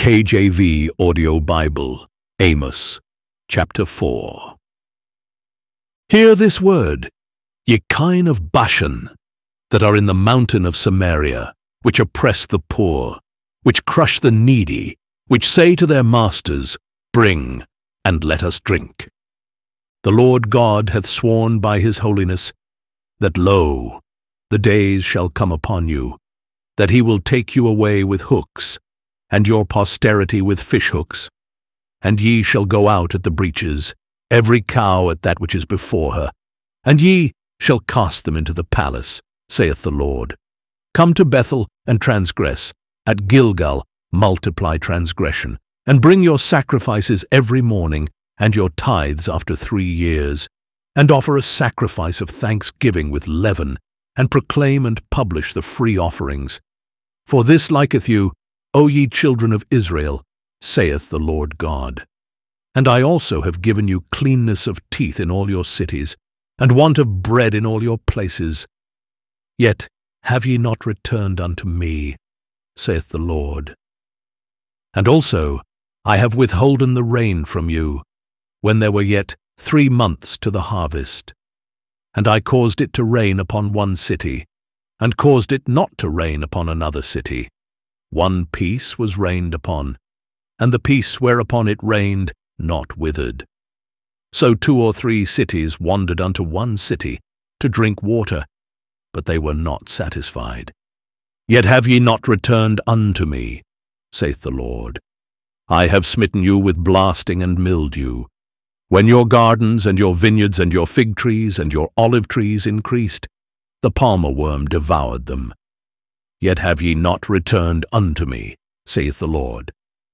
KJV Audio Bible, Amos, chapter 4. Hear this word, ye kine of Bashan, that are in the mountain of Samaria, which oppress the poor, which crush the needy, which say to their masters, Bring, and let us drink. The Lord God hath sworn by his holiness, that lo, the days shall come upon you, that he will take you away with hooks, and your posterity with fishhooks. And ye shall go out at the breaches, every cow at that which is before her, and ye shall cast them into the palace, saith the Lord. Come to Bethel and transgress, at Gilgal multiply transgression, and bring your sacrifices every morning, and your tithes after 3 years, and offer a sacrifice of thanksgiving with leaven, and proclaim and publish the free offerings. For this liketh you, O ye children of Israel, saith the Lord God. And I also have given you cleanness of teeth in all your cities, and want of bread in all your places. Yet have ye not returned unto me, saith the Lord. And also I have withholden the rain from you, when there were yet 3 months to the harvest. And I caused it to rain upon one city, and caused it not to rain upon another city. One piece was rained upon, and the piece whereupon it rained not withered. So 2 or 3 cities wandered unto one city to drink water, but they were not satisfied. Yet have ye not returned unto me, saith the Lord. I have smitten you with blasting and mildew. When your gardens and your vineyards and your fig trees and your olive trees increased, the palmer worm devoured them. Yet have ye not returned unto me, saith the Lord.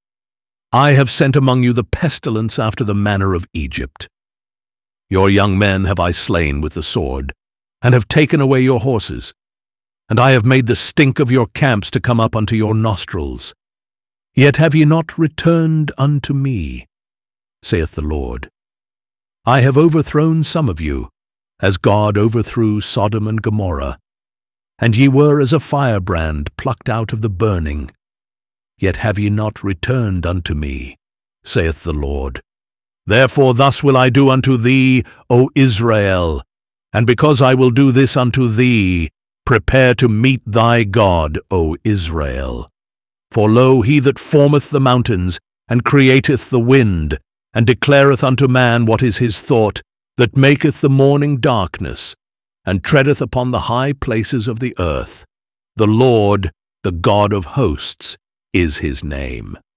I have sent among you the pestilence after the manner of Egypt. Your young men have I slain with the sword, and have taken away your horses, and I have made the stink of your camps to come up unto your nostrils. Yet have ye not returned unto me, saith the Lord. I have overthrown some of you, as God overthrew Sodom and Gomorrah, and ye were as a firebrand plucked out of the burning. Yet have ye not returned unto me, saith the Lord. Therefore thus will I do unto thee, O Israel, and because I will do this unto thee, prepare to meet thy God, O Israel. For lo, he that formeth the mountains, and createth the wind, and declareth unto man what is his thought, that maketh the morning darkness, and treadeth upon the high places of the earth. The Lord, the God of hosts, is his name.